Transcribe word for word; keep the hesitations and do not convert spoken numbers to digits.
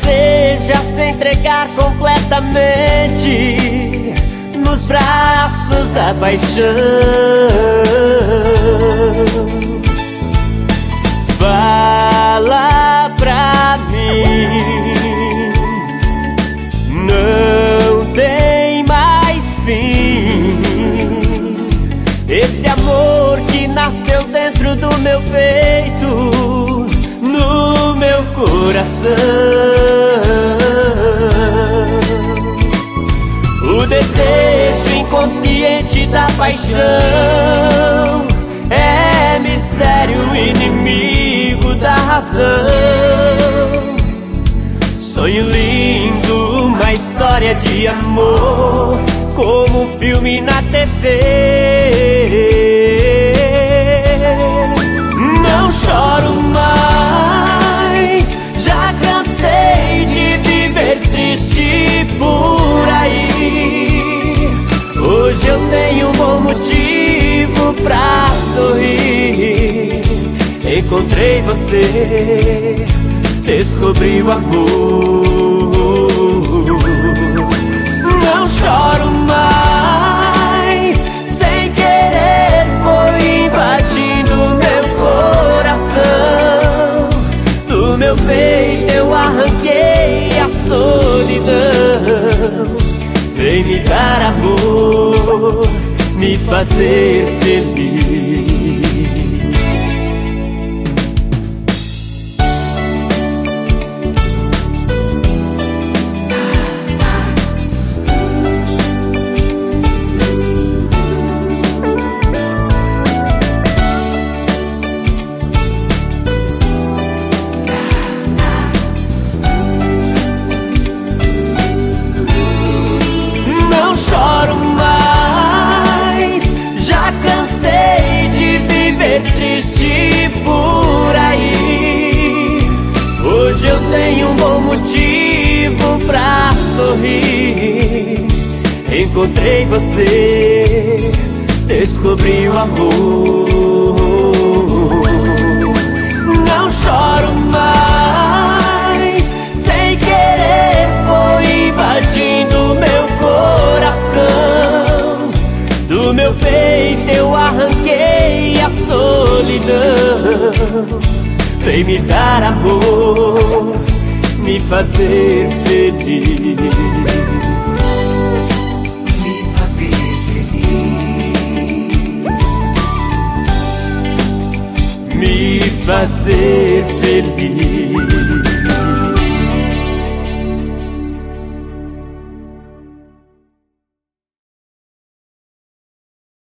deseja se entregar completamente nos braços da paixão. Fala pra mim, não tem mais fim. Esse amor que nasceu dentro do meu peito, no meu coração. O desejo inconsciente da paixão é mistério inimigo da razão. Sonho lindo, uma história de amor, como um filme na T V. Não choro mais, já cansei de viver triste por aí. Hoje eu tenho um bom motivo pra sorrir. Encontrei você, descobri o amor. Não choro mais, sem querer foi invadindo meu coração. Do meu peito eu arranquei a solidão. Vem me dar amor, me fazer feliz. Triste por aí. Hoje eu tenho um bom motivo pra sorrir. Encontrei você, descobri o amor. Não choro mais, sem querer foi invadindo meu coração. Do meu peito eu arranquei a solidão. Vem me dar amor, me fazer feliz. Me fazer feliz. Me fazer feliz.